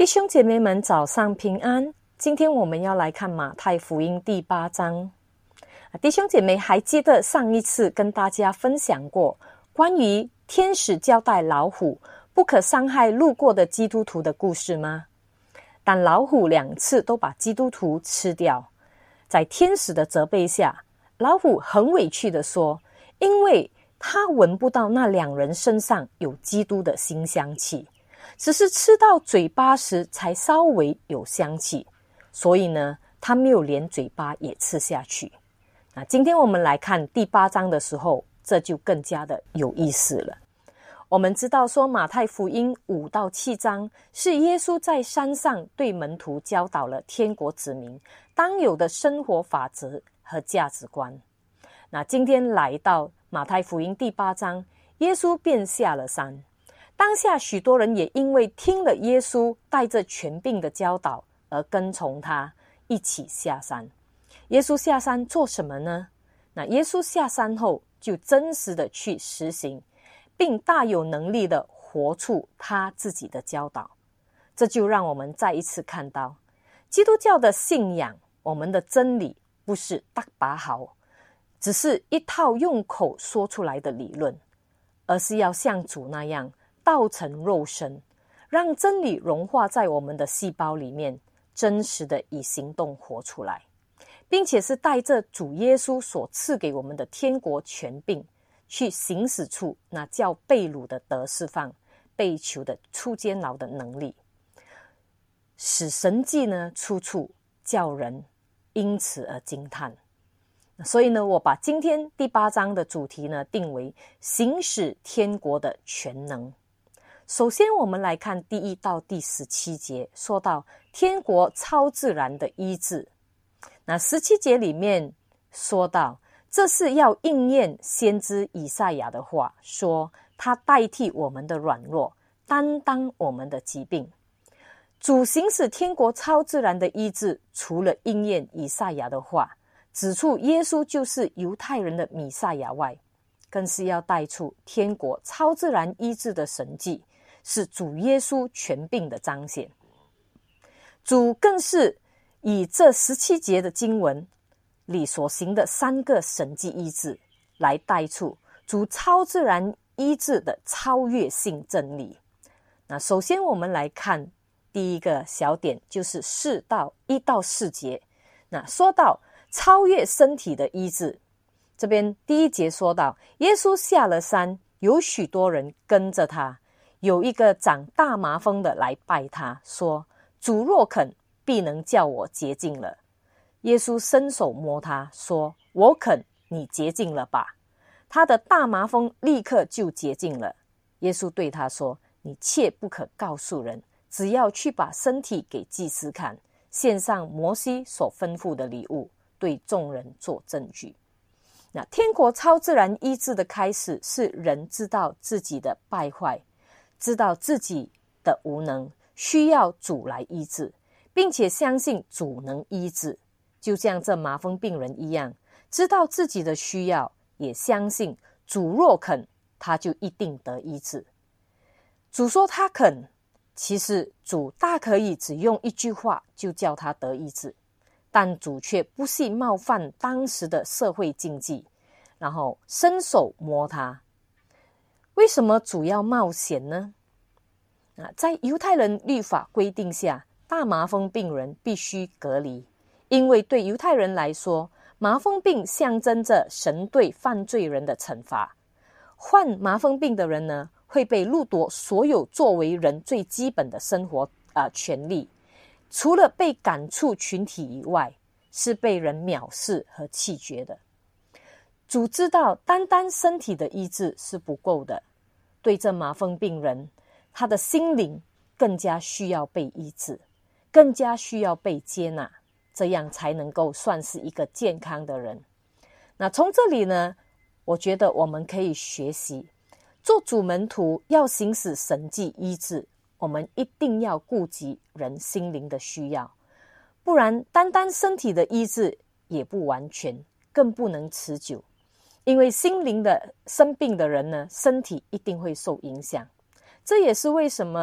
弟兄姐妹们，早上平安。今天我们要来看马太福音第8章。弟兄姐妹还记得上一次跟大家分享过关于天使交代老虎不可伤害路过的基督徒的故事吗？但老虎2次都把基督徒吃掉。在天使的责备下，老虎很委屈地说，因为他闻不到那2人身上有基督的馨香气，只是吃到嘴巴时才稍微有香气，所以呢，他没有连嘴巴也吃下去。那今天我们来看第8章的时候，这就更加的有意思了。我们知道说马太福音5到7章是耶稣在山上对门徒教导了天国子民当有的生活法则和价值观。那今天来到马太福音第8章，耶稣便下了山。当下许多人也因为听了耶稣带着权柄的教导而跟从他一起下山。耶稣下山做什么呢？那耶稣下山后就真实的去实行，并大有能力的活出他自己的教导。这就让我们再一次看到基督教的信仰，我们的真理不是大把好，只是一套用口说出来的理论，而是要像主那样道成肉身，让真理融化在我们的细胞里面，真实的以行动活出来，并且是带着主耶稣所赐给我们的天国权柄，去行使出那叫被掳的得释放，被囚的出监牢的能力，使神迹呢出处，叫人因此而惊叹。所以呢，我把今天第8章的主题呢定为行使天国的全能。首先我们来看第1到第17节，说到天国超自然的医治。那17节里面说到，这是要应验先知以赛亚的话，说他代替我们的软弱，担当我们的疾病。主行使天国超自然的医治，除了应验以赛亚的话，指出耶稣就是犹太人的弥赛亚外，更是要带出天国超自然医治的神迹，是主耶稣权柄的彰显。主更是以这17节的经文里所行的3个神迹医治，来带出主超自然医治的超越性真理。那首先我们来看第一个小点，就是1到4节。那说到超越身体的医治，这边第1节说到，耶稣下了山，有许多人跟着他，有一个长大麻风的来拜他，说，主若肯，必能叫我洁净了。耶稣伸手摸他，说，我肯，你洁净了吧。他的大麻风立刻就洁净了。耶稣对他说，你切不可告诉人，只要去把身体给祭司看，献上摩西所吩咐的礼物，对众人做证据。那天国超自然医治的开始，是人知道自己的败坏，知道自己的无能，需要主来医治，并且相信主能医治，就像这麻风病人一样，知道自己的需要，也相信主若肯，他就一定得医治。主说他肯，其实主大可以只用一句话就叫他得医治，但主却不惜冒犯当时的社会禁忌，然后伸手摸他。为什么主要冒险呢？在犹太人律法规定下，大麻风病人必须隔离，因为对犹太人来说，麻风病象征着神对犯罪人的惩罚。患麻风病的人呢，会被剥夺所有作为人最基本的生活权利，除了被赶出群体以外，是被人藐视和弃绝的。主知道单单身体的医治是不够的，对这麻风病人，他的心灵更加需要被医治，更加需要被接纳，这样才能够算是一个健康的人。那从这里呢，我觉得我们可以学习，做主门徒要行使神迹医治，我们一定要顾及人心灵的需要，不然单单身体的医治也不完全，更不能持久。因为心灵的生病的人呢，身体一定会受影响。这也是为什么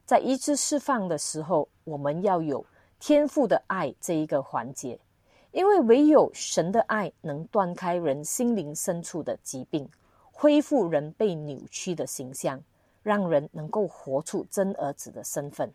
在医治释放的时候，我们要有天父的爱这一个环节，因为唯有神的爱能断开人心灵深处的疾病，恢复人被扭曲的形象，让人能够活出真儿子的身份。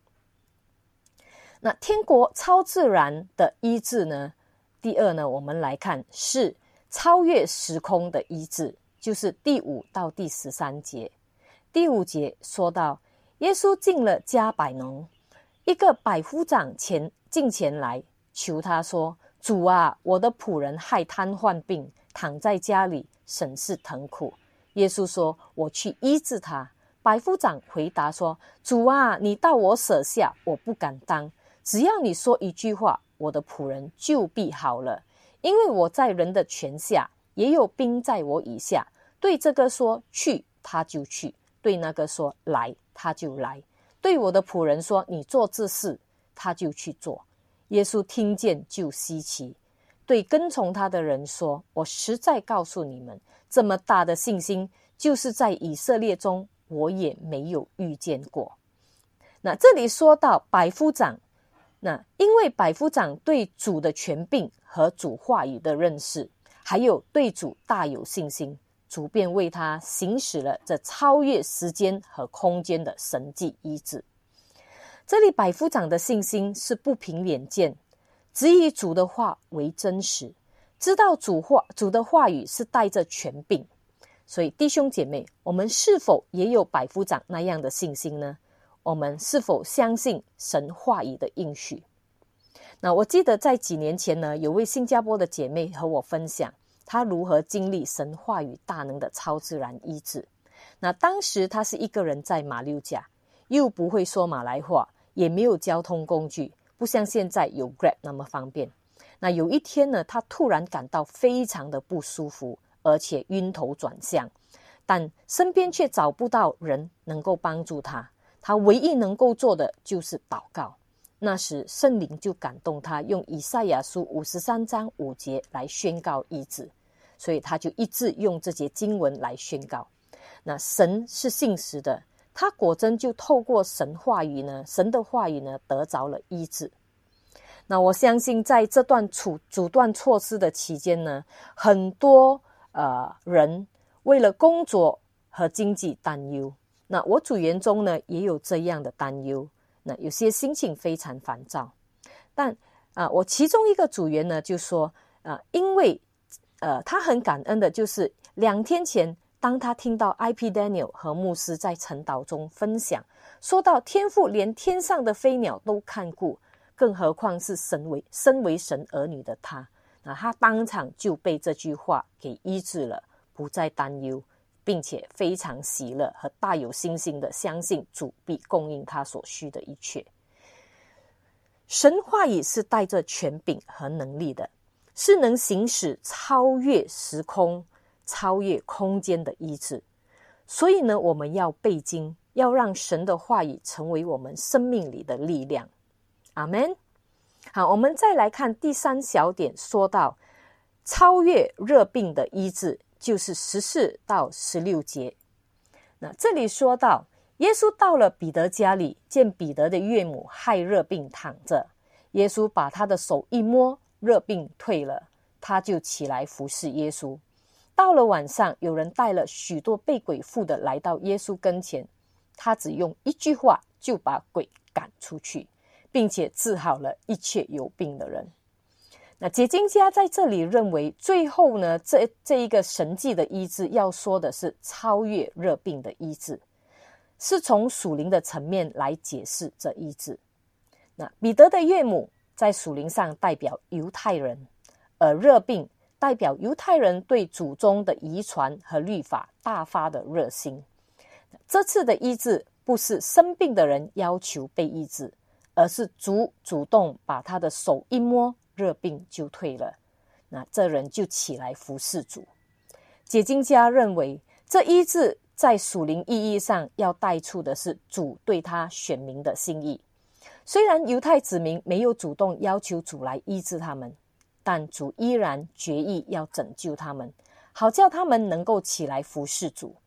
那天国超自然的医治呢，第二呢，我们来看是超越时空的医治，就是第5到第13节。第5节说到，耶稣进了加百农，一个百夫长进前来求他说，主啊，我的仆人害瘫痪病，躺在家里，甚是疼苦。耶稣说，我去医治他。百夫长回答说，主啊，你到我舍下，我不敢当，只要你说一句话，我的仆人就必好了。因为我在人的权下，也有兵在我以下，对这个说去，他就去；对那个说来，他就来；对我的仆人说你做这事，他就去做。耶稣听见就稀奇，对跟从他的人说，我实在告诉你们，这么大的信心，就是在以色列中我也没有遇见过。那这里说到百夫长，那因为百夫长对主的权柄和主话语的认识，还有对主大有信心，主便为他行使了这超越时间和空间的神迹医治。这里百夫长的信心是不凭眼见，只以主的话为真实，知道主的话语是带着权柄。所以弟兄姐妹，我们是否也有百夫长那样的信心呢？我们是否相信神话语的应许？那我记得在几年前呢，有位新加坡的姐妹和我分享她如何经历神话语大能的超自然医治。那当时她是一个人在马六甲，又不会说马来话，也没有交通工具，不像现在有 Grab 那么方便。那有一天呢，她突然感到非常的不舒服，而且晕头转向，但身边却找不到人能够帮助她。她唯一能够做的就是祷告。那时圣灵就感动她，用以赛亚书53章5节来宣告医治，所以她就一直用这节经文来宣告。那神是信实的，她果真就透过神的话语呢得着了医治。那我相信在这段阻断措施的期间呢，很多人为了工作和经济担忧。那我组员中呢也有这样的担忧，那有些心情非常烦躁。但我其中一个组员呢就说因为他很感恩的，就是2天前当他听到 IP Daniel 和牧师在晨祷中分享，说到天父连天上的飞鸟都看顾，更何况是身为神儿女的他，那他当场就被这句话给医治了，不再担忧，并且非常喜乐和大有信心的相信主必供应他所需的一切。神话语是带着权柄和能力的，是能行使超越时空、超越空间的医治。所以呢，我们要背经，要让神的话语成为我们生命里的力量。阿们。好，我们再来看第3小点，说到超越热病的医治，就是14到16节。那这里说到，耶稣到了彼得家里，见彼得的岳母害热病躺着，耶稣把他的手一摸，热病退了，他就起来服侍耶稣。到了晚上，有人带了许多被鬼附的来到耶稣跟前，他只用一句话就把鬼赶出去，并且治好了一切有病的人。那解经家在这里认为，最后呢，这一个神迹的医治要说的是超越热病的医治，是从属灵的层面来解释这医治。那彼得的岳母在属灵上代表犹太人，而热病代表犹太人对祖宗的遗传和律法大发的热心。这次的医治不是生病的人要求被医治，而是主主动把他的手一摸，热病就退了，那这人就起来服侍主。解经家认为，这医治在属灵意义上要带出的是主对他选民的心意。虽然犹太子民没有主动要求主来医治他们，但主依然决意要拯救他们，好叫他们能够起来服侍主。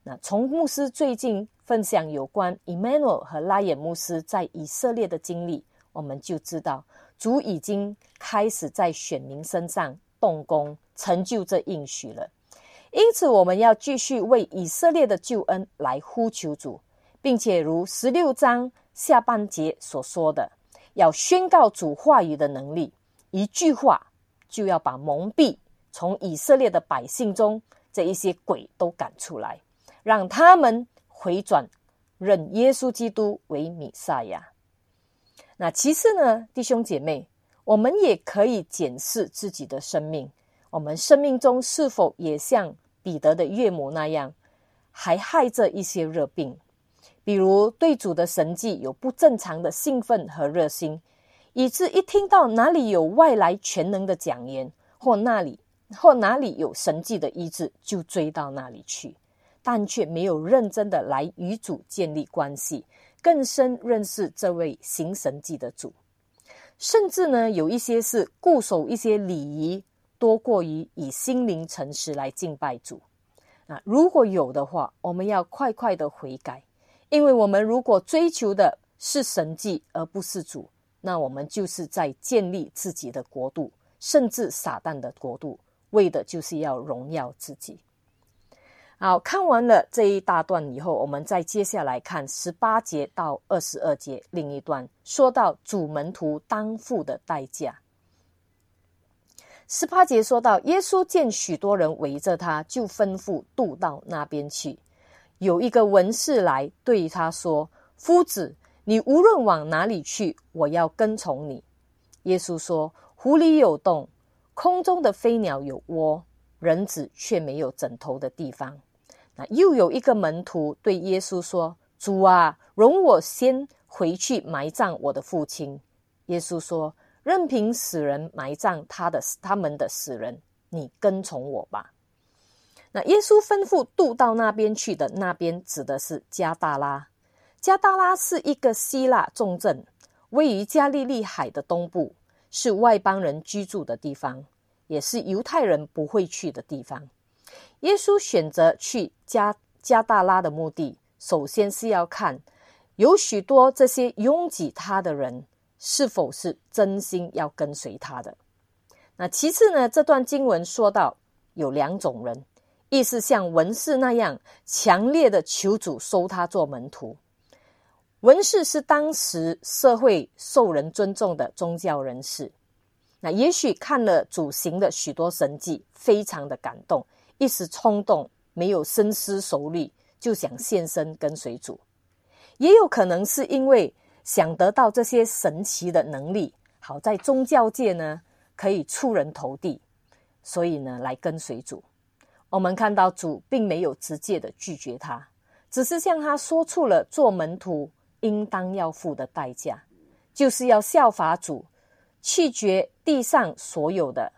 那从牧师最近分享有关 Emmanuel 和拉眼牧师在以色列的经历，我们就知道主已经开始在选民身上动工，成就这应许了。因此我们要继续为以色列的救恩来呼求主，并且如16章下半节所说的，要宣告主话语的能力，一句话就要把蒙蔽从以色列的百姓中这一些鬼都赶出来，让他们回转认耶稣基督为弥赛亚。那其次呢，弟兄姐妹，我们也可以检视自己的生命，我们生命中是否也像彼得的岳母那样，还害着一些热病，比如对主的神迹有不正常的兴奋和热心，以致一听到哪里有外来全能的讲言，或哪里有神迹的医治，就追到那里去，但却没有认真的来与主建立关系，更深认识这位行神迹的主。甚至呢，有一些是固守一些礼仪，多过于以心灵诚实来敬拜主。如果有的话，我们要快快的悔改，因为我们如果追求的是神迹而不是主，那我们就是在建立自己的国度，甚至撒旦的国度，为的就是要荣耀自己。好，看完了这一大段以后，我们再接下来看18节到22节另一段，说到主门徒当付的代价。18节说到，耶稣见许多人围着他，就吩咐渡到那边去。有一个文士来对他说，夫子，你无论往哪里去，我要跟从你。耶稣说，湖里有洞，空中的飞鸟有窝，人子却没有枕头的地方。又有一个门徒对耶稣说，主啊，容我先回去埋葬我的父亲。耶稣说，任凭死人埋葬他们的死人，你跟从我吧。耶稣吩咐渡到那边去的，那边指的是加大拉。加大拉是一个希腊重镇，位于加利利海的东部，是外邦人居住的地方，也是犹太人不会去的地方。耶稣选择去加大拉的目的，首先是要看有许多这些拥挤他的人是否是真心要跟随他的。其次呢，这段经文说到有2种人，意思像文士那样强烈的求主收他做门徒。文士是当时社会受人尊重的宗教人士，也许看了主行的许多神迹，非常的感动，一时冲动，没有深思熟虑，就想献身跟随主。也有可能是因为想得到这些神奇的能力，好在宗教界呢可以出人头地，所以呢来跟随主。我们看到主并没有直接的拒绝他，只是向他说出了做门徒应当要付的代价，就是要效法主，弃绝地上所有的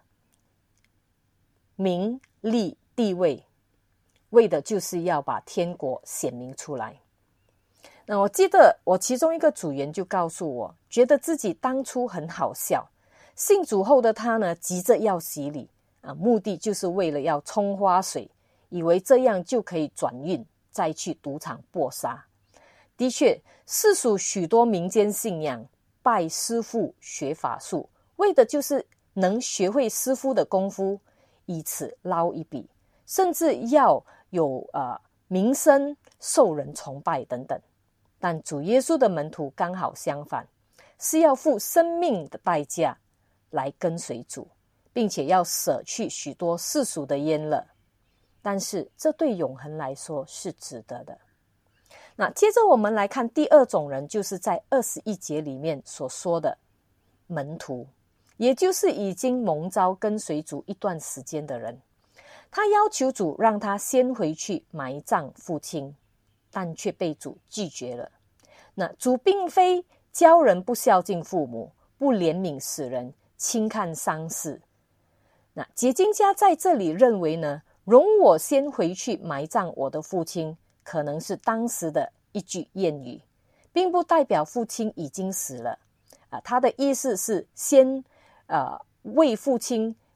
名利地位，为的就是要把天国显明出来。我记得我其中一个组员就告诉我，觉得自己当初很好笑，信主后的他呢急着要洗礼，目的就是为了要冲花水，以为这样就可以转运，再去赌场搏杀。的确，世俗许多民间信仰，拜师傅学法术，为的就是能学会师傅的功夫，以此捞一笔，甚至要有名声，受人崇拜等等。但主耶稣的门徒刚好相反，是要付生命的代价来跟随主，并且要舍去许多世俗的烟乐，但是这对永恒来说是值得的。接着我们来看第2种人，就是在21节里面所说的门徒，也就是已经蒙召跟随主一段时间的人。他要求主让他先回去埋葬父亲，但却被主拒绝了。主并非教人不孝敬父母，不怜悯死人，轻看丧事。解经家在这里认为呢，容我先回去埋葬我的父亲，可能是当时的一句谚语，并不代表父亲已经死了。他的意思是先为父亲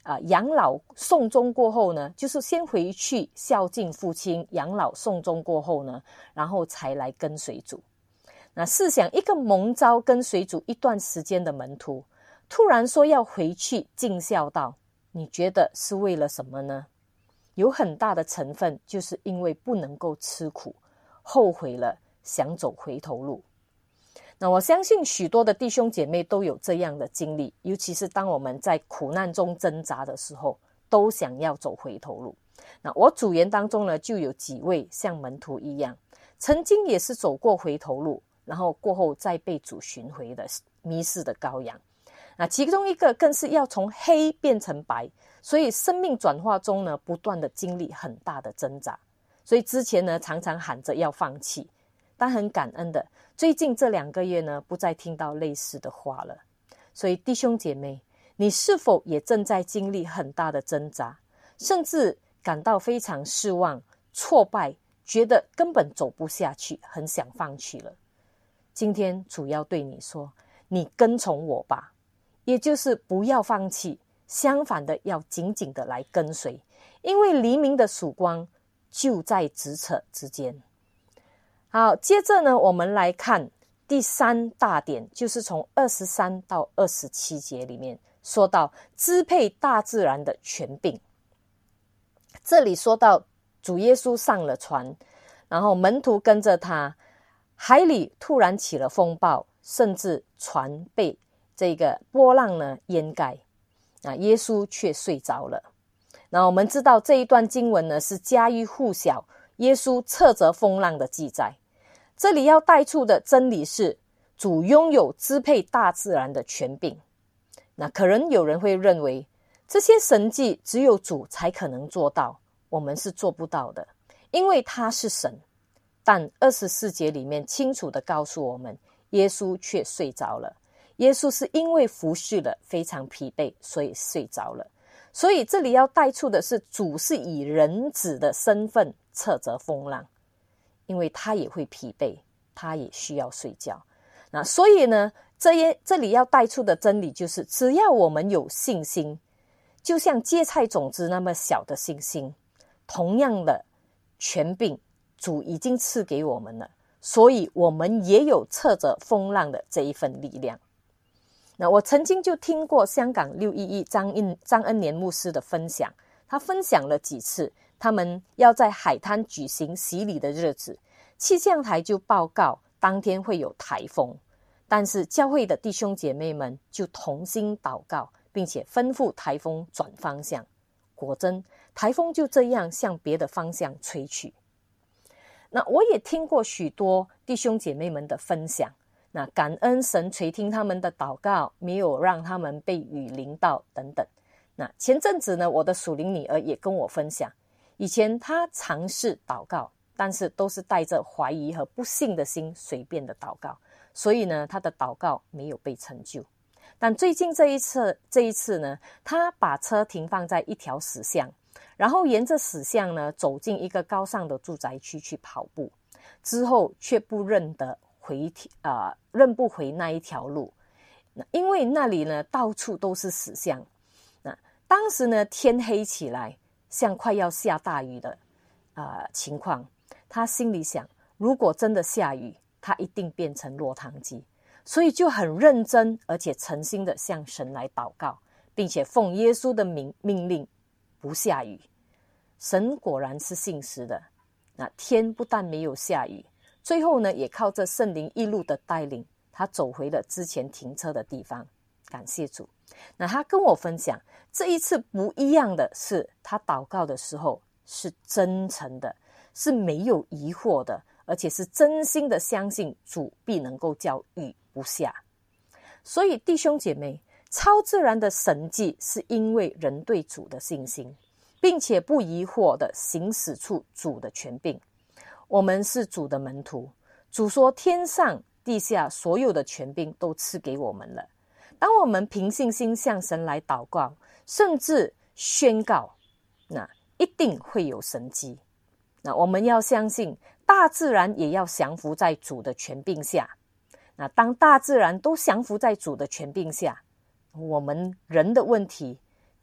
养老送终过后呢，就是先回去孝敬父亲，养老送终过后呢，然后才来跟随主。那试想，一个蒙召跟随主一段时间的门徒，突然说要回去尽孝道，你觉得是为了什么呢？有很大的成分就是因为不能够吃苦，后悔了，想走回头路。那我相信许多的弟兄姐妹都有这样的经历，尤其是当我们在苦难中挣扎的时候，都想要走回头路。那我组员当中呢，就有几位像门徒一样，曾经也是走过回头路，然后过后再被主寻回的迷失的羔羊。那其中一个更是要从黑变成白，所以生命转化中呢，不断的经历很大的挣扎。所以之前呢，常常喊着要放弃，但很感恩的，最近这2个月呢，不再听到类似的话了。所以弟兄姐妹，你是否也正在经历很大的挣扎，甚至感到非常失望、挫败，觉得根本走不下去，很想放弃了？今天主要对你说，你跟从我吧，也就是不要放弃，相反的要紧紧的来跟随，因为黎明的曙光就在咫尺之间。好，接着呢，我们来看第3大点，就是从23到27节里面说到支配大自然的权柄。这里说到主耶稣上了船，然后门徒跟着他，海里突然起了风暴，甚至船被这个波浪呢淹盖，耶稣却睡着了。那我们知道这一段经文呢，是家喻户晓，耶稣斥责风浪的记载。这里要带出的真理是，主拥有支配大自然的权柄。那可能有人会认为，这些神迹只有主才可能做到，我们是做不到的，因为他是神。但24节里面清楚地告诉我们，耶稣却睡着了。耶稣是因为服侍了，非常疲惫，所以睡着了。所以这里要带出的是，主是以人子的身份斥责风浪，因为他也会疲惫，他也需要睡觉。那所以呢，这里要带出的真理就是，只要我们有信心，就像芥菜种子那么小的信心，同样的权柄主已经赐给我们了，所以我们也有斥责风浪的这一份力量。那我曾经就听过香港611张恩年牧师的分享，他分享了几次他们要在海滩举行洗礼的日子，气象台就报告当天会有台风，但是教会的弟兄姐妹们就同心祷告，并且吩咐台风转方向。果真台风就这样向别的方向吹去。那我也听过许多弟兄姐妹们的分享，那感恩神垂听他们的祷告，没有让他们被雨淋到等等。那前阵子呢，我的属灵女儿也跟我分享，以前她尝试祷告，但是都是带着怀疑和不信的心随便的祷告，所以呢，她的祷告没有被成就。但最近这一次呢，她把车停放在一条死巷，然后沿着死巷呢走进一个高尚的住宅区去跑步，之后却不认不回那一条路，因为那里呢到处都是死巷。那当时呢天黑起来，像快要下大雨的情况，他心里想，如果真的下雨，他一定变成落汤鸡，所以就很认真而且诚心的向神来祷告，并且奉耶稣的命令不下雨。神果然是信实的，那天不但没有下雨，最后呢也靠着圣灵一路的带领，他走回了之前停车的地方。感谢主。那他跟我分享，这一次不一样的是，他祷告的时候是真诚的，是没有疑惑的，而且是真心的相信主必能够叫雨不下。所以弟兄姐妹，超自然的神迹是因为人对主的信心，并且不疑惑的行使出主的权柄。我们是主的门徒，主说天上地下所有的权柄都赐给我们了。当我们凭信心向神来祷告，甚至宣告，那一定会有神迹。那我们要相信，大自然也要降服在主的权柄下。那当大自然都降服在主的权柄下，我们人的问题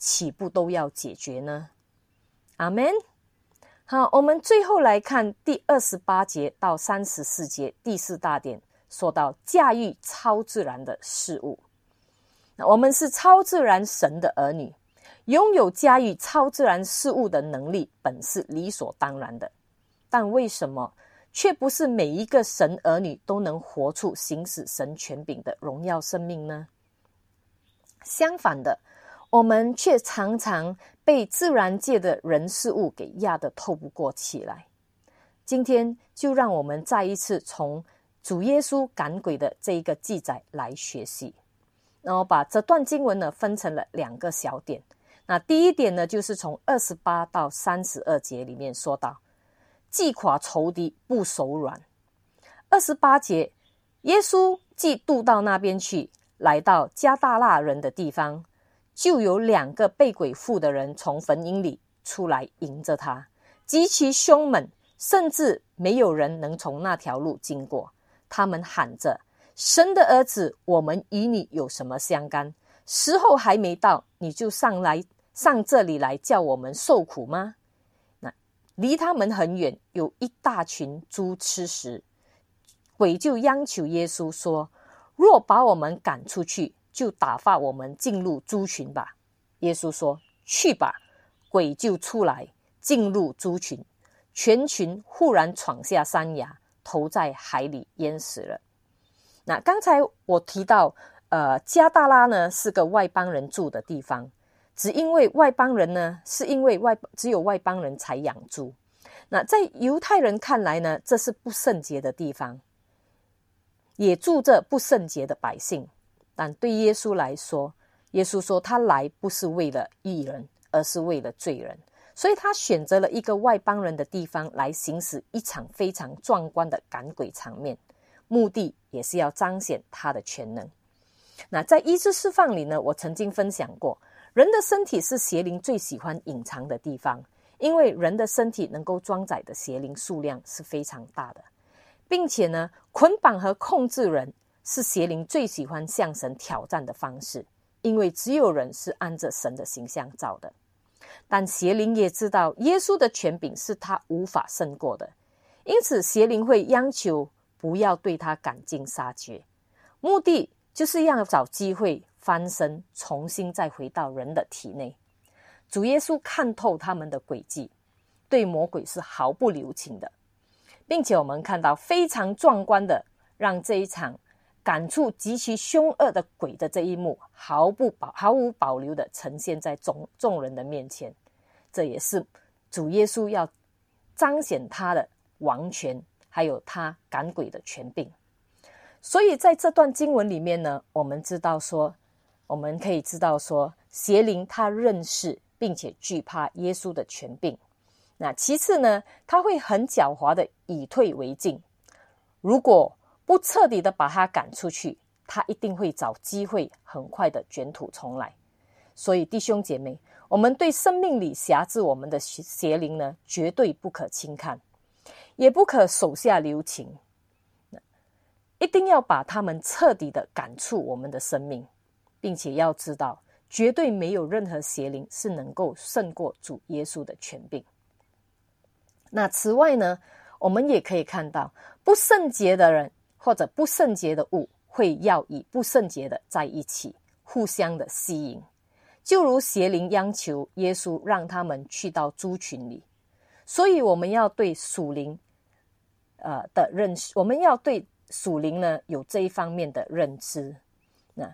岂不都要解决呢？阿们。好，我们最后来看第28节到34节第4大点，说到驾驭超自然的事物。那我们是超自然神的儿女，拥有驾驭超自然事物的能力本是理所当然的，但为什么却不是每一个神儿女都能活出行使神权柄的荣耀生命呢？相反的，我们却常常被自然界的人事物给压得透不过气来。今天就让我们再一次从主耶稣赶鬼的这一个记载来学习，然后把这段经文呢分成了2个小点。那第一点呢，就是从28到32节里面说到，击垮仇敌不手软。28节，耶稣既渡到那边去，来到加大拉人的地方，就有2个被鬼附的人从坟茔里出来迎着他，极其凶猛，甚至没有人能从那条路经过。他们喊着，神的儿子，我们与你有什么相干？时候还没到，你就上这里来叫我们受苦吗？那离他们很远，有一大群猪吃食。鬼就央求耶稣说，若把我们赶出去，就打发我们进入猪群吧。耶稣说，去吧。鬼就出来进入猪群，全群忽然闯下山崖，投在海里淹死了。那刚才我提到加大拉呢是个外邦人住的地方，只因为外邦人呢，是因为只有外邦人才养猪。那在犹太人看来呢，这是不圣洁的地方，也住着不圣洁的百姓。但对耶稣来说，耶稣说他来不是为了义人，而是为了罪人，所以他选择了一个外邦人的地方来行使一场非常壮观的赶鬼场面，目的也是要彰显他的全能。那在医治释放里呢，我曾经分享过，人的身体是邪灵最喜欢隐藏的地方，因为人的身体能够装载的邪灵数量是非常大的，并且呢，捆绑和控制人是邪灵最喜欢向神挑战的方式，因为只有人是按着神的形象造的。但邪灵也知道耶稣的权柄是他无法胜过的，因此邪灵会央求不要对他赶尽杀绝，目的就是要找机会翻身，重新再回到人的体内。主耶稣看透他们的诡计，对魔鬼是毫不留情的，并且我们看到非常壮观的，让这一场赶出极其凶恶的鬼的这一幕毫无保留的呈现在众人的面前。这也是主耶稣要彰显他的王权，还有他赶鬼的权柄。所以在这段经文里面呢，我们可以知道说，邪灵他认识并且惧怕耶稣的权柄。那其次呢，他会很狡猾的以退为进，如果不彻底的把他赶出去，他一定会找机会很快的卷土重来。所以弟兄姐妹，我们对生命里辖制我们的邪灵呢，绝对不可轻看，也不可手下留情，一定要把他们彻底的赶出我们的生命，并且要知道，绝对没有任何邪灵是能够胜过主耶稣的权柄。那此外呢，我们也可以看到，不圣洁的人或者不圣洁的物会要与不圣洁的在一起，互相的吸引，就如邪灵央求耶稣让他们去到猪群里。所以我们要对属灵的认识，我们要对属灵呢有这一方面的认知。那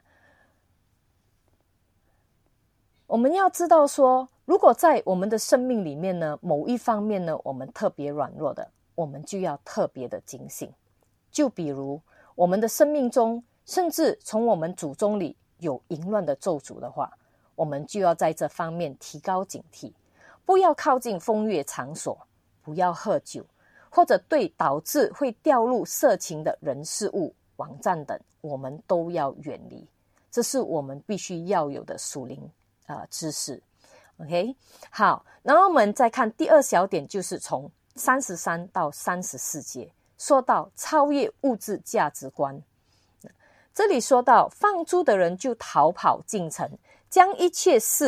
我们要知道说，如果在我们的生命里面呢，某一方面呢我们特别软弱的，我们就要特别的警醒。就比如我们的生命中，甚至从我们祖宗里有淫乱的咒诅的话，我们就要在这方面提高警惕，不要靠近风月场所，不要喝酒，或者对导致会掉入色情的人事物、网站等，我们都要远离。这是我们必须要有的属灵知识。OK， 好，然后我们再看第2小点，就是从33到34节说到超越物质价值观。这里说到放猪的人就逃跑进城，将一切事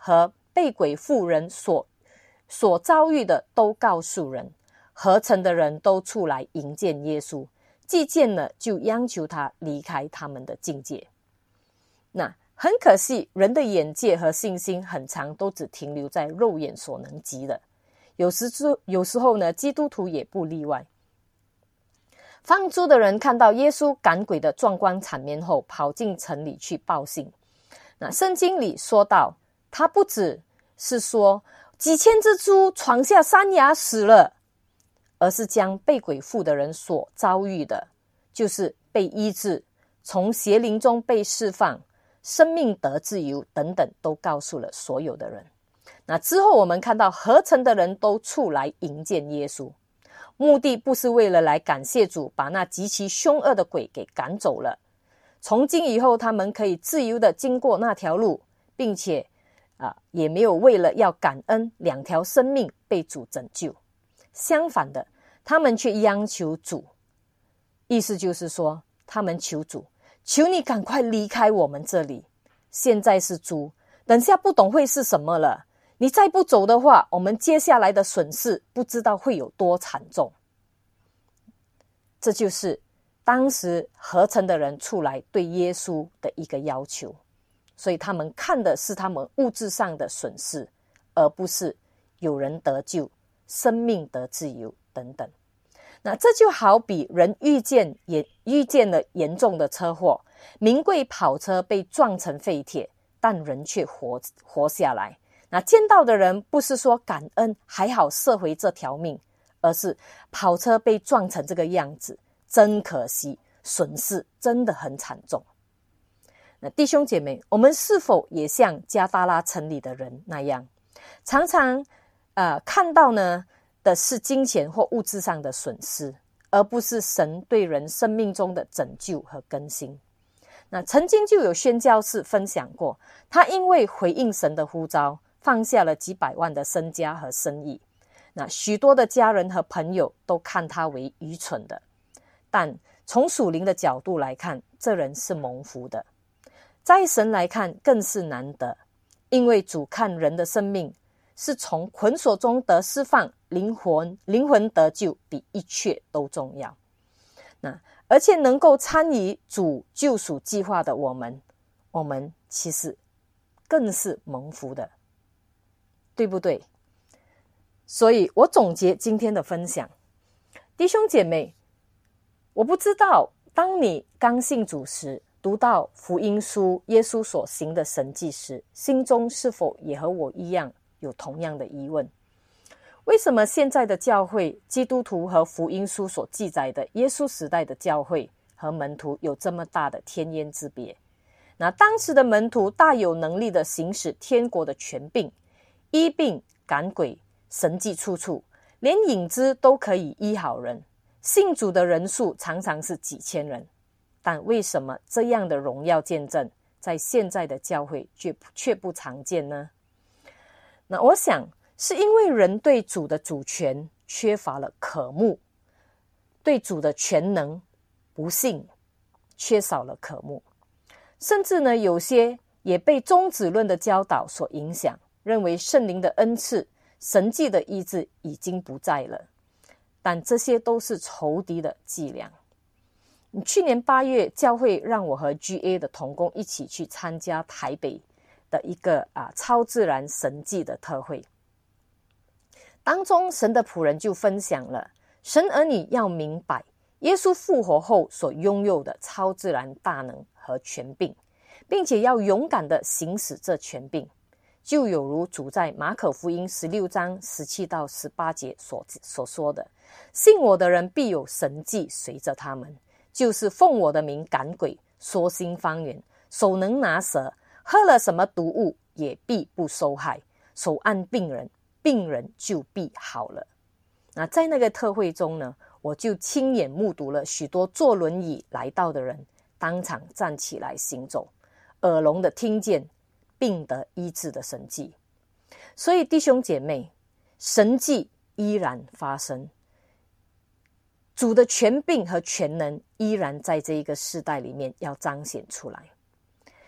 和被鬼附人所遭遇的都告诉人，合城的人都出来迎见耶稣，既见了就央求他离开他们的境界。那很可惜，人的眼界和信心很常都只停留在肉眼所能及的，有时候呢，基督徒也不例外。放猪的人看到耶稣赶鬼的壮观场面后，跑进城里去报信。那圣经里说到，他不只是说几千只猪闯下山崖死了，而是将被鬼附的人所遭遇的，就是被医治，从邪灵中被释放，生命得自由等等，都告诉了所有的人。那之后我们看到合城的人都出来迎见耶稣，目的不是为了来感谢主把那极其凶恶的鬼给赶走了，从今以后他们可以自由的经过那条路，并且也没有为了要感恩2条生命被主拯救。相反的，他们却央求主，意思就是说，他们求主，求你赶快离开我们这里，现在是猪，等下不懂会是什么了，你再不走的话，我们接下来的损失不知道会有多惨重。这就是当时合城的人出来对耶稣的一个要求，所以他们看的是他们物质上的损失，而不是有人得救，生命得自由等等。那这就好比人遇见了严重的车祸，名贵跑车被撞成废铁，但人却活下来。那见到的人不是说感恩还好射回这条命，而是跑车被撞成这个样子，真可惜，损失真的很惨重。那弟兄姐妹，我们是否也像加大拉城里的人那样，常常看到呢的是金钱或物质上的损失，而不是神对人生命中的拯救和更新。那曾经就有宣教士分享过，他因为回应神的呼召，放下了几百万的身家和生意。那许多的家人和朋友都看他为愚蠢的，但从属灵的角度来看，这人是蒙福的，在神来看更是难得，因为主看人的生命是从捆锁中得释放，灵魂得救比一切都重要。那而且能够参与主救赎计划的我们其实更是蒙福的，对不对？所以我总结今天的分享，弟兄姐妹，我不知道当你刚信主时，读到福音书耶稣所行的神迹时，心中是否也和我一样有同样的疑问？为什么现在的教会基督徒和福音书所记载的耶稣时代的教会和门徒有这么大的天渊之别？那当时的门徒大有能力的行使天国的权柄，医病赶鬼，神迹处处，连影子都可以医好人，信主的人数常常是几千人，但为什么这样的荣耀见证在现在的教会却不常见呢？那我想是因为人对主的主权缺乏了渴慕，对主的全能不信，缺少了渴慕，甚至呢有些也被宗旨论的教导所影响，认为圣灵的恩赐、神迹的医治已经不在了，但这些都是仇敌的伎俩。去年8月，教会让我和 GA 的同工一起去参加台北的一个超自然神迹的特会，当中神的仆人就分享了神儿女要明白耶稣复活后所拥有的超自然大能和权柄，并且要勇敢地行使这权柄，就有如主在马可福音16章17到18节所说的，信我的人必有神迹随着他们，就是奉我的名赶鬼，说新方言，手能拿蛇，喝了什么毒物也必不受害，手按病人，病人就必好了。那在那个特会中呢，我就亲眼目睹了许多坐轮椅来到的人当场站起来行走，耳聋的听见，病得医治的神迹。所以弟兄姐妹，神迹依然发生，主的权柄和权能依然在这一个世代里面要彰显出来。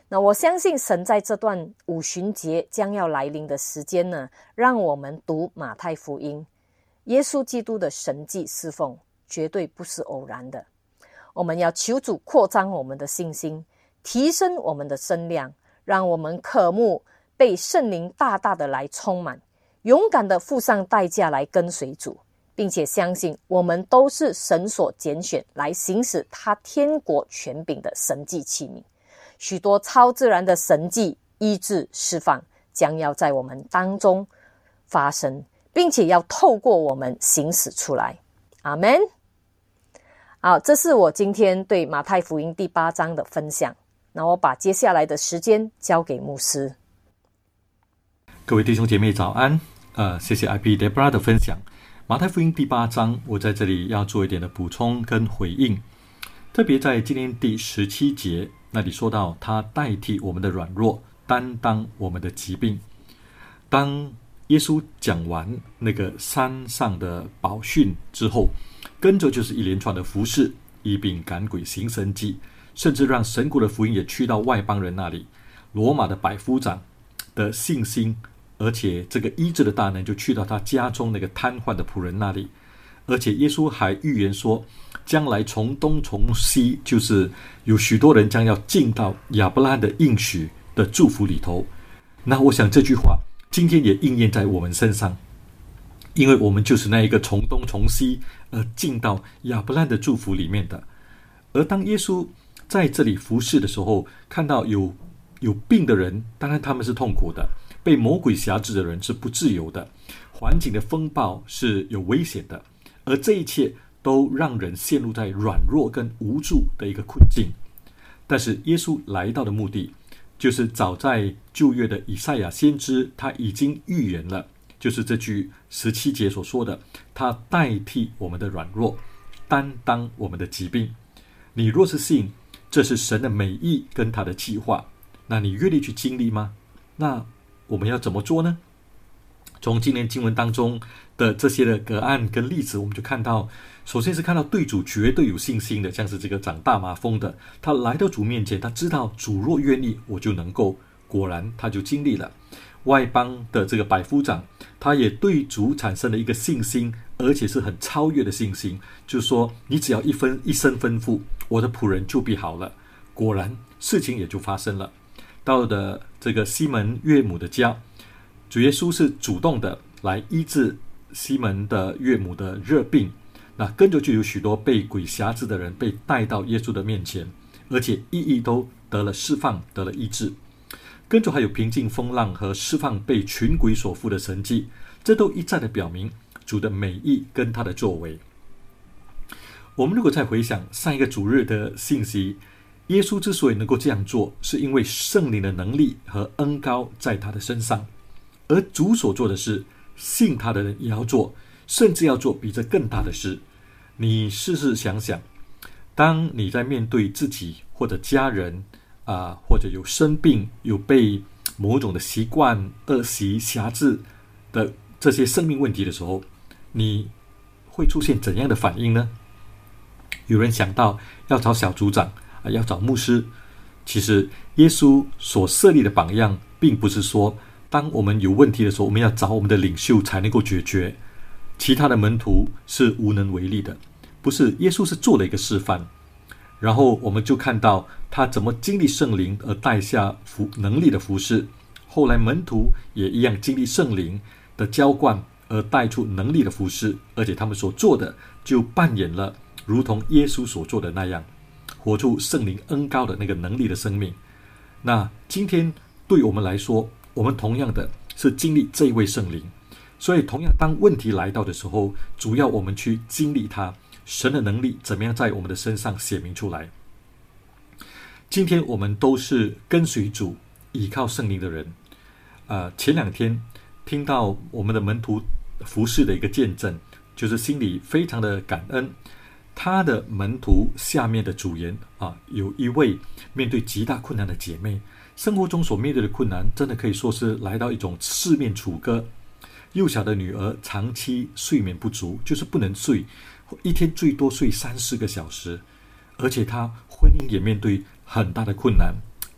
那我相信神在这段五旬节将要来临的时间呢，让我们读马太福音，耶稣基督的神迹侍奉绝对不是偶然的。我们要求主扩张我们的信心，提升我们的身量，让我们渴慕被圣灵大大的来充满，勇敢的付上代价来跟随主，并且相信我们都是神所拣选来行使他天国权柄的神迹器皿。许多超自然的神迹、医治、释放将要在我们当中发生，并且要透过我们行使出来。阿们。好，这是我今天对马太福音第8章的分享。那我把接下来的时间交给牧师。 各位弟兄姐妹早安，谢谢 IP Deborah 的分享。马太福音第8章，我在这里要做一点的补充跟回应。特别在今天第17节那里说到，他代替我们的软弱，担当我们的疾病。当耶稣讲完那个山上的宝训之后，跟着就是一连串的服事，医病赶鬼行神迹，甚至让神国的福音也去到外邦人那里。罗马的百夫长的信心，而且这个医治的大能就去到他家中那个瘫痪的仆人那里。而且耶稣还预言说，将来从东从西，就是有许多人将要进到亚伯拉罕的应许的祝福里头。那我想这句话今天也应验在我们身上，因为我们就是那一个从东从西进到亚伯拉罕的祝福里面的。而当耶稣在这里服侍的时候，看到有病的人，当然他们是痛苦的，被魔鬼辖制的人是不自由的，环境的风暴是有危险的，而这一切都让人陷入在软弱跟无助的一个困境。但是耶稣来到的目的，就是早在旧约的以赛亚先知他已经预言了，就是这句17节所说的，他代替我们的软弱，担当我们的疾病。你若是信这是神的美意跟他的计划，那你愿意去经历吗？那我们要怎么做呢？从今天经文当中的这些的个案跟例子，我们就看到，首先是看到对主绝对有信心的，像是这个长大麻风的，他来到主面前，他知道主若愿意我就能够，果然他就经历了。外邦的这个百夫长，他也对主产生了一个信心，而且是很超越的信心，就是说你只要一声吩咐，我的仆人就必好了。果然事情也就发生了。到了这个西门岳母的家，主耶稣是主动的来医治西门的岳母的热病，那跟着就有许多被鬼辖制的人被带到耶稣的面前，而且一一都得了释放，得了医治。跟着还有平静风浪和释放被群鬼所附的神迹，这都一再的表明主的美意跟他的作为。我们如果再回想上一个主日的信息，耶稣之所以能够这样做，是因为圣灵的能力和恩膏在他的身上。而主所做的事，信他的人也要做，甚至要做比这更大的事。你试试想想，当你在面对自己或者家人或者有生病，有被某种的习惯、恶习辖制的这些生命问题的时候，你会出现怎样的反应呢？有人想到要找小组长，要找牧师。其实耶稣所设立的榜样，并不是说当我们有问题的时候，我们要找我们的领袖才能够解决，其他的门徒是无能为力的。不是，耶稣是做了一个示范，然后我们就看到他怎么经历圣灵而带下能力的服事。后来门徒也一样经历圣灵的浇灌而带出能力的服事，而且他们所做的就扮演了如同耶稣所做的那样，活出圣灵恩膏的那个能力的生命。那今天对我们来说，我们同样的是经历这一位圣灵，所以同样当问题来到的时候，主要我们去经历它，神的能力怎么样在我们的身上显明出来。今天我们都是跟随主依靠圣灵的人。前2天听到我们的门徒服事的一个见证，就是心里非常的感恩。他的门徒下面的组员有一位面对极大困难的姐妹，生活中所面对的困难真的可以说是来到一种四面楚歌。幼小的女儿长期睡眠不足，就是不能睡，一天最多睡3-4个小时，而且她婚姻也面对很大的困难，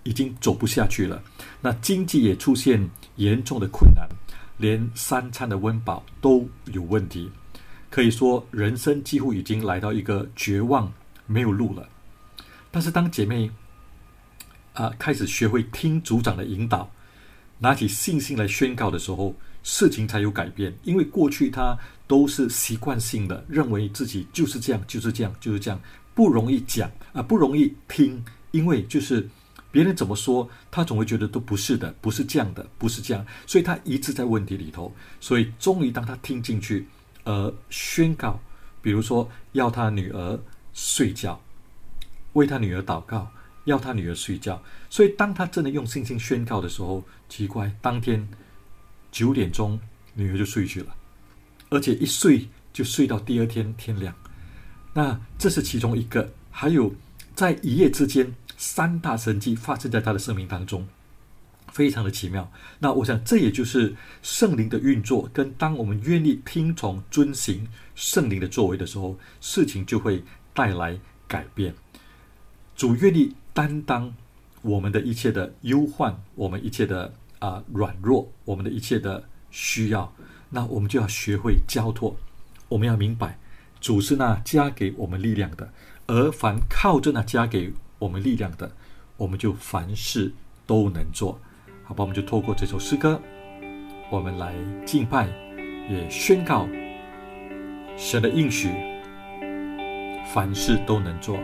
已经走不下去了，那经济也出现严重的困难，连3餐的温饱都有问题，可以说人生几乎已经来到一个绝望没有路了。但是当姐妹开始学会听组长的引导，拿起信心来宣告的时候，事情才有改变。因为过去她都是习惯性的认为自己就是这样，不容易讲不容易听，因为就是别人怎么说，她总会觉得都不是的，不是这样的，不是这样，所以她一直在问题里头。所以终于当她听进去，宣告，比如说要她女儿睡觉，为她女儿祷告，要她女儿睡觉。所以当她真的用信心宣告的时候，奇怪，当天9点钟女儿就睡去了，而且一睡就睡到第二天天亮。那这是其中一个，还有在一夜之间3大神迹发生在她的生命当中，非常的奇妙。那我想这也就是圣灵的运作，跟当我们愿意听从遵行圣灵的作为的时候，事情就会带来改变。主愿意担当我们的一切的忧患，我们一切的软弱，我们的一切的需要，那我们就要学会交托。我们要明白主是那加给我们力量的，而凡靠着那加给我们力量的，我们就凡事都能做。好吧，我们就透过这首诗歌，我们来敬拜，也宣告神的应许，凡事都能做。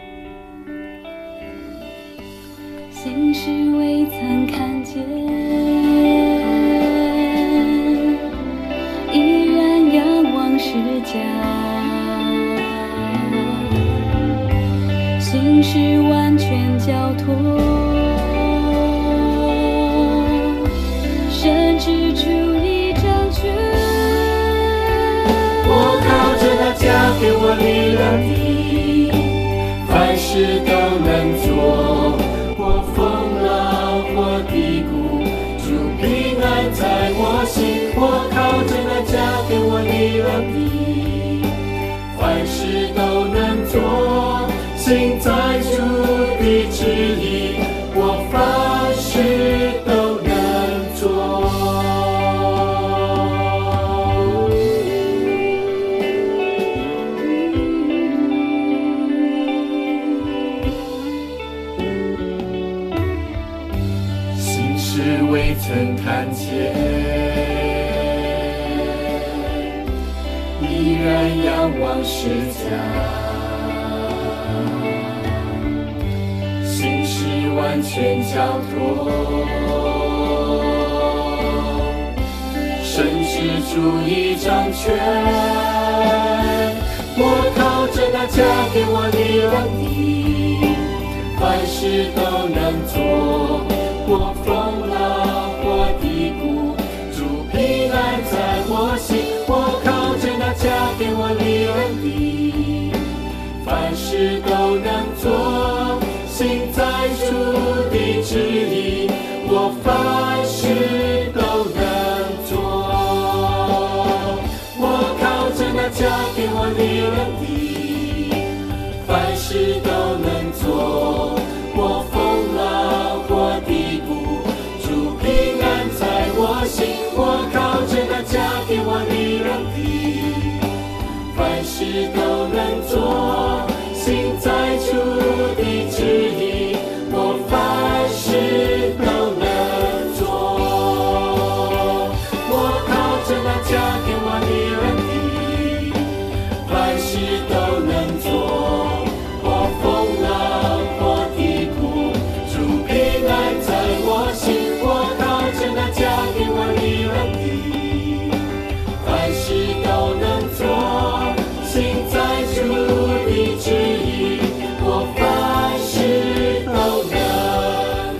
心事未曾看见，依然仰望施加，心事完全交托，神指出一张权， 我靠着他加给我力量的，凡事都能做。我风浪或低谷，主平安在我心。我靠着那加给我力量的，凡事都能做。心在主的旨意，我凡事都能做。未曾看见，依然仰望施加，心事完全交托，神是主一掌权。我靠着那加给我力量的，凡事都能做。我风浪或低谷，主平安在我心。我靠着那加给我力量的，凡事都能做。心在主的旨意，我凡事都能做。我靠着那加给我力量的，凡事都能做。我风浪或低谷，主平安在我心。我靠着那加给我力量的，凡事都能做。心在主的旨意，我凡事都能做。我靠着那加给我力量的，凡事都能做。我风浪或低谷，主平安在我心。我靠着那加给我力量的，凡事都能做。心在主的旨意，我凡事都能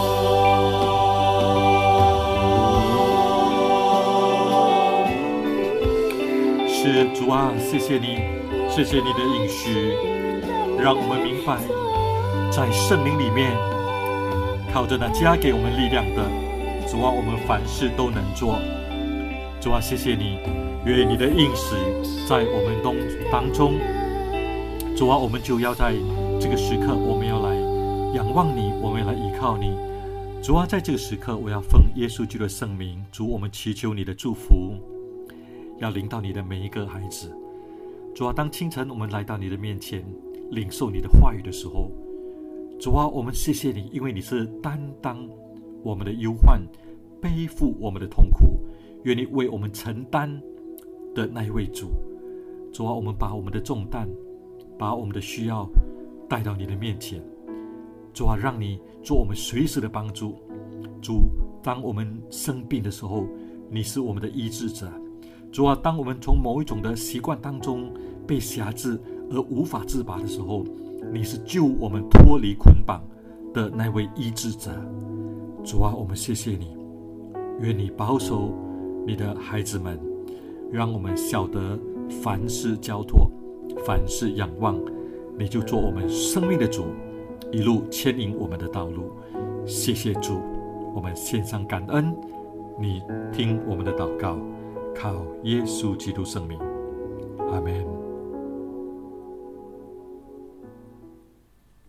做。 是主啊，谢谢你，谢谢你的应许，让我们明白在圣灵里面靠着那加给我们力量的，主啊，我们凡事都能做。主啊，谢谢你，愿你的应许在我们当中。主啊，我们就要在这个时刻，我们要来仰望你，我们来依靠你。主啊，在这个时刻，我要奉耶稣基督的圣名，主，我们祈求你的祝福，要临到你的每一个孩子。主啊，当清晨我们来到你的面前，领受你的话语的时候，主啊，我们谢谢你，因为你是担当我们的忧患，背负我们的痛苦，愿你为我们承担的那一位主。主啊，我们把我们的重担，把我们的需要带到你的面前。主啊，让你做我们随时的帮助。主，当我们生病的时候，你是我们的医治者。主啊，当我们从某一种的习惯当中被辖制而无法自拔的时候，你是救我们脱离捆绑的那位医治者。主啊，我们谢谢你，愿你保守你的孩子们，让我们晓得凡事交托，凡事仰望，你就做我们生命的主，一路牵引我们的道路。谢谢主，我们献上感恩，你听我们的祷告，靠耶稣基督圣名，阿们。